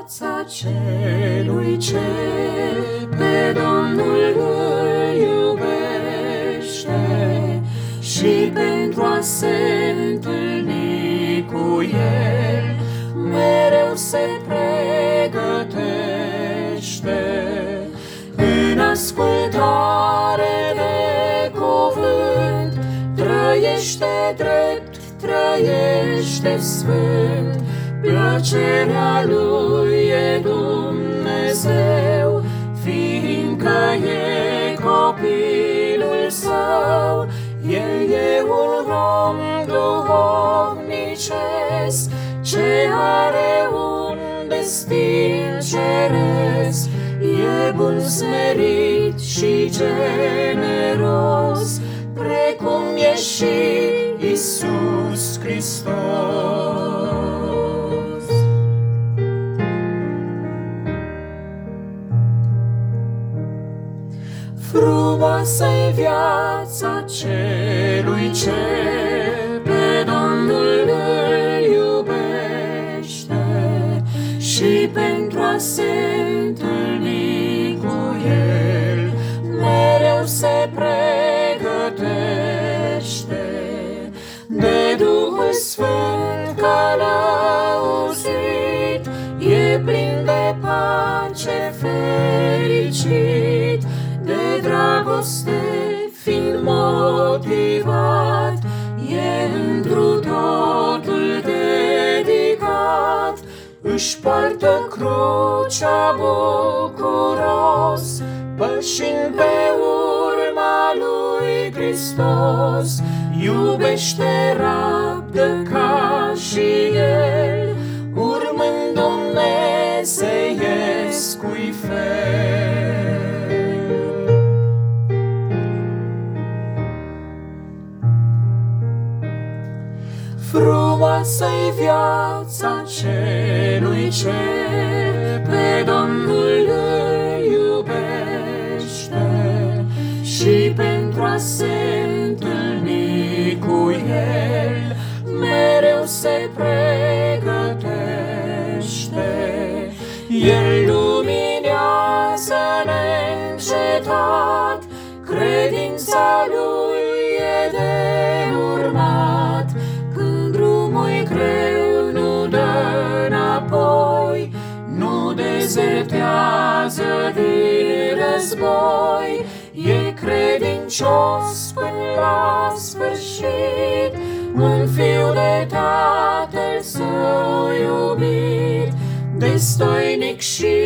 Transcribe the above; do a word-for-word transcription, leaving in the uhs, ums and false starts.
viața celui ce pe Domnul îl iubește și pentru a se întâlni cu El mereu se pregătește. În ascultare de cuvânt trăiește drept, trăiește sfânt. Plăcerea lui e Dumnezeu, fiindcă e copilul său. El e un om duhovnicesc ce are un destin ceresc. E bun, smerit și generos, precum e și Iisus Hristos. Frumoasă-i viața celui ce pe Domnul îl iubește și pentru a se întâlni cu El mereu se pregătește. De Duhul Sfânt călăuzit, e plin de pace fericit. De dragoste fiind motivat, e întru totul dedicat. Își poartă crucea bucuros, pășind pe urma lui Hristos. Iubește, rabdă ca și El, urmând dumnezeiescui fel. Frumoasă-i viața celui ce pe Domnul îl iubește și pentru a se întâlni cu El mereu se pregătește. El luminează neîncetat, credința lui e de urmat. Când drumul greu nu dă înapoi, nu dezertează din război. E credincios până la sfârșit, un fiu de Tatăl său iubit, destoinic și